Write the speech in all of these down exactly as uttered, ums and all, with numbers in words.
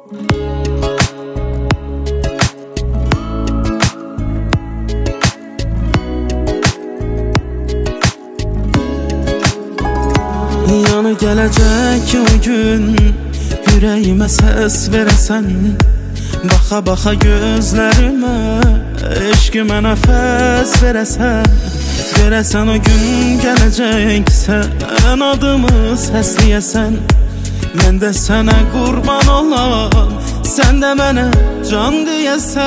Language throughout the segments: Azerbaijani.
Yanı gələcək o gün ürəyimə səs verəsən, baxa baxa gözlərimə eşqimə nəfəs verəsən. Verəsən o gün gələcək sən adımı səsləyəsən, mən də sənə qurban olam, sən də mənə can deyəsən.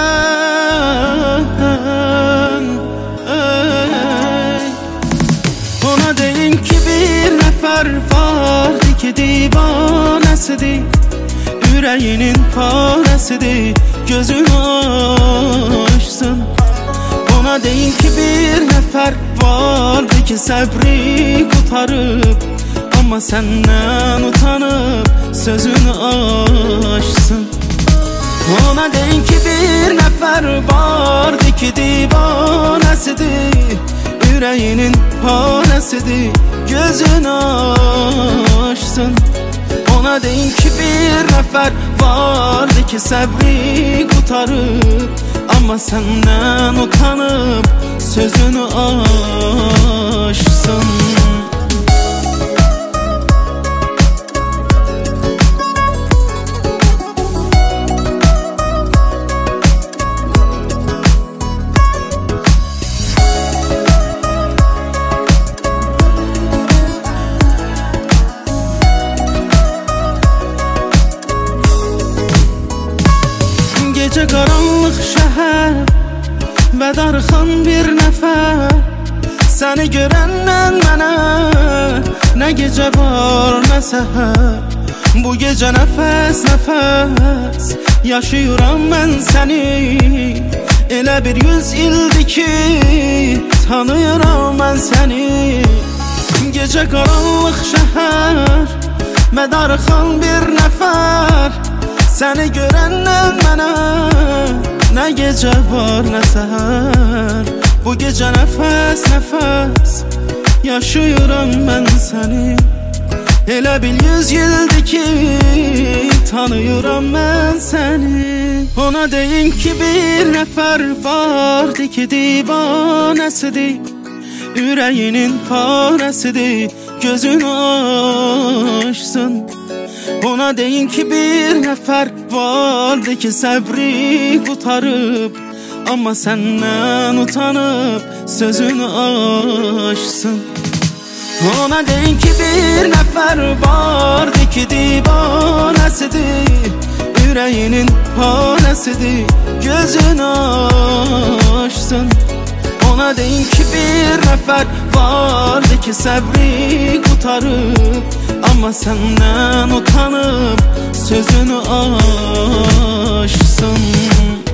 Ona deyin ki bir nəfər vardı ki divanəsidir, ürəyinin parəsidir, gözünü açsın. Ona deyin ki bir nəfər vardı ki səbri qutarıb, amma səndən utanıb sözünü açsın. Ona deyin ki bir nəfər vardı ki divanəsidir, ürəyinin parəsidir, gözünü açsın. Ona deyin ki bir nəfər vardı ki səbri qutarıb, amma səndən utanıb sözünü açsın. Gecə qaranlıq şəhər və darıxan bir nəfər, səni görəndən mənə nə gecə var nə səhər. Bu gecə nəfəs nəfəs yaşayıram mən səni, elə bir yüz ildir ki tanıyıram mən səni. Gecə qaranlıq şəhər və darıxan bir nəfər, səni görəndən mənə nə gecə var nə səhər. Bu gecə nəfəs nəfəs yaşayıram mən səni, elə bil yüz ildir ki tanıyıram mən səni. Ona deyin ki bir nəfər vardı ki divanəsidir, ürəyinin parəsidir, gözünü açsın. Ona deyin ki bir nəfər vardı ki səbri qutarıb, amma səndən utanıb sözünü açsın. Ona deyin ki bir nəfər vardı ki divanəsidir, ürəyinin parəsidir, gözünü açsın. Ona deyin ki bir nəfər vardı ki səbri qutarıb, amma səndən utanıb sözünü açsın.